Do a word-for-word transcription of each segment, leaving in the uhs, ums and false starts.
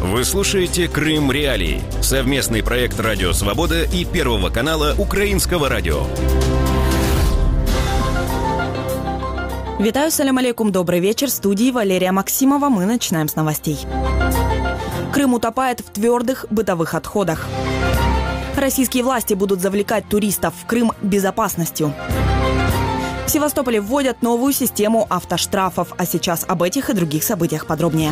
Вы слушаете «Крым Реалии» – совместный проект «Радио Свобода» и Первого канала Украинского радио. Витаю, салям алейкум, добрый вечер. В студии Валерия Максимова. Мы начинаем с новостей. Крым утопает в твердых бытовых отходах. Российские власти будут завлекать туристов в Крым безопасностью. В Севастополе вводят новую систему автоштрафов. А сейчас об этих и других событиях подробнее.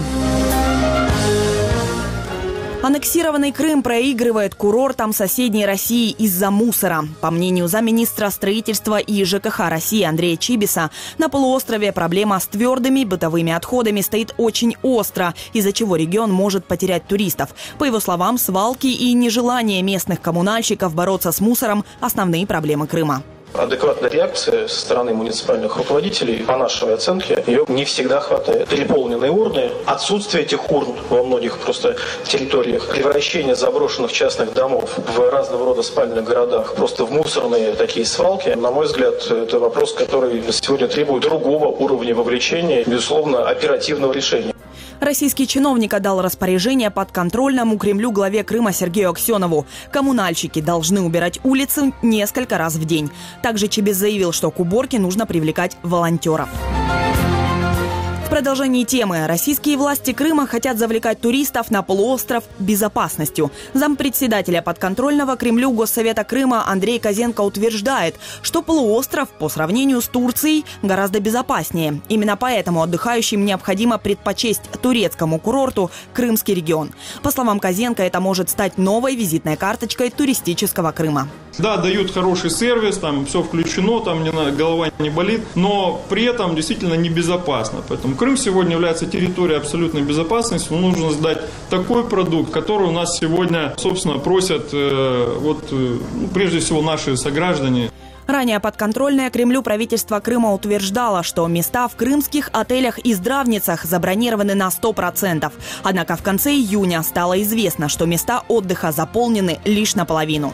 Аннексированный Крым проигрывает курортам соседней России из-за мусора. По мнению замминистра строительства и ЖКХ России Андрея Чибиса, на полуострове проблема с твердыми бытовыми отходами стоит очень остро, из-за чего регион может потерять туристов. По его словам, свалки и нежелание местных коммунальщиков бороться с мусором – основные проблемы Крыма. Адекватной реакции со стороны муниципальных руководителей, по нашей оценке, ее не всегда хватает. Переполненные урны, отсутствие этих урн во многих просто территориях, превращение заброшенных частных домов в разного рода спальных городах просто в мусорные такие свалки, на мой взгляд, это вопрос, который сегодня требует другого уровня вовлечения, безусловно, оперативного решения. Российский чиновник отдал распоряжение подконтрольному Кремлю главе Крыма Сергею Аксенову. Коммунальщики должны убирать улицы несколько раз в день. Также Чибис заявил, что к уборке нужно привлекать волонтеров. В продолжении темы. Российские власти Крыма хотят завлекать туристов на полуостров безопасностью. Зампредседателя подконтрольного Кремлю Госсовета Крыма Андрей Козенко утверждает, что полуостров по сравнению с Турцией гораздо безопаснее. Именно поэтому отдыхающим необходимо предпочесть турецкому курорту крымский регион. По словам Козенко, это может стать новой визитной карточкой туристического Крыма. Да, дают хороший сервис, там все включено, там не надо, голова не болит, но при этом действительно небезопасно. Поэтому Крым сегодня является территорией абсолютной безопасности. Нужно сдать такой продукт, который у нас сегодня, собственно, просят э, вот, э, прежде всего наши сограждане. Ранее подконтрольное Кремлю правительство Крыма утверждало, что места в крымских отелях и здравницах забронированы на сто процентов. Однако в конце июня стало известно, что места отдыха заполнены лишь наполовину.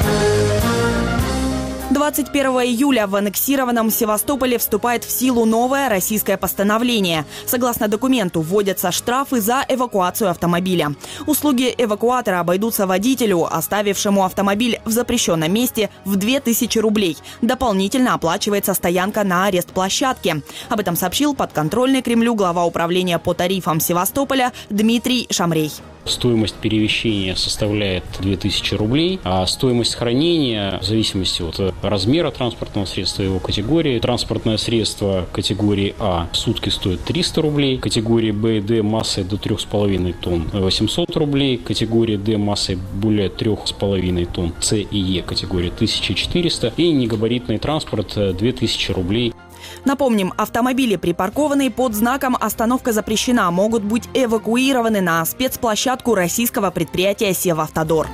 двадцать первого июля в аннексированном Севастополе вступает в силу новое российское постановление. Согласно документу, вводятся штрафы за эвакуацию автомобиля. Услуги эвакуатора обойдутся водителю, оставившему автомобиль в запрещенном месте, в две тысячи рублей. Дополнительно оплачивается стоянка на арест-площадке. Об этом сообщил подконтрольный Кремлю глава управления по тарифам Севастополя Дмитрий Шамрей. Стоимость перемещения составляет две тысячи рублей, а стоимость хранения в зависимости от размера транспортного средства и его категории. Транспортное средство категории А в сутки стоит триста рублей, категории Б и Д массой до трех с половиной тонн восемьсот рублей, категории Д массой более трех с половиной тонн С и Е категории тысяча четыреста и негабаритный транспорт две тысячи рублей. Напомним, автомобили, припаркованные под знаком «Остановка запрещена», могут быть эвакуированы на спецплощадку российского предприятия «Севавтодор».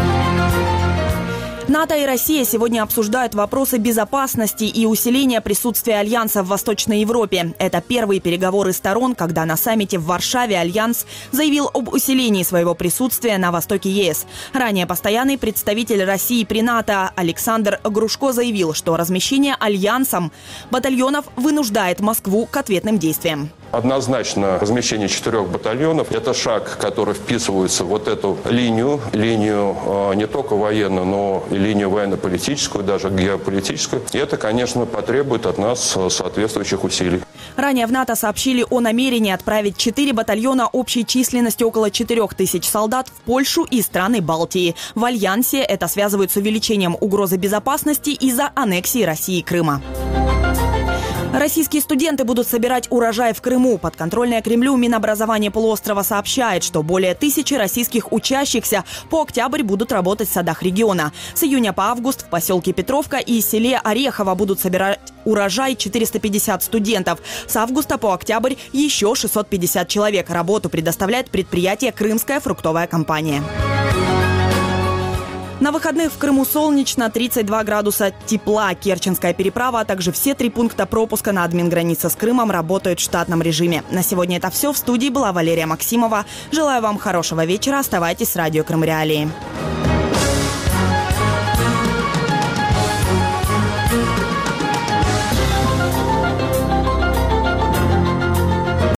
НАТО и Россия сегодня обсуждают вопросы безопасности и усиления присутствия Альянса в Восточной Европе. Это первые переговоры сторон, когда на саммите в Варшаве Альянс заявил об усилении своего присутствия на востоке ЕС. Ранее постоянный представитель России при НАТО Александр Грушко заявил, что размещение Альянсом батальонов вынуждает Москву к ответным действиям. Однозначно размещение четырех батальонов – это шаг, который вписывается в вот эту линию, линию э, не только военную, но и линию военно-политическую, даже геополитическую. И это, конечно, потребует от нас соответствующих усилий. Ранее в НАТО сообщили о намерении отправить четыре батальона общей численностью около четырех тысяч солдат в Польшу и страны Балтии. В Альянсе это связывают с увеличением угрозы безопасности из-за аннексии России Крыма. Российские студенты будут собирать урожай в Крыму. Подконтрольное Кремлю Минобразование полуострова сообщает, что более тысячи российских учащихся по октябрь будут работать в садах региона. С июня по август в поселке Петровка и селе Орехово будут собирать урожай четыреста пятьдесят студентов. С августа по октябрь еще шестьсот пятьдесят человек. Работу предоставляет предприятие «Крымская фруктовая компания». На выходных в Крыму солнечно, тридцать два градуса тепла. Керченская переправа, а также все три пункта пропуска на админгранице с Крымом работают в штатном режиме. На сегодня это все. В студии была Валерия Максимова. Желаю вам хорошего вечера. Оставайтесь с радио Крым Реалии.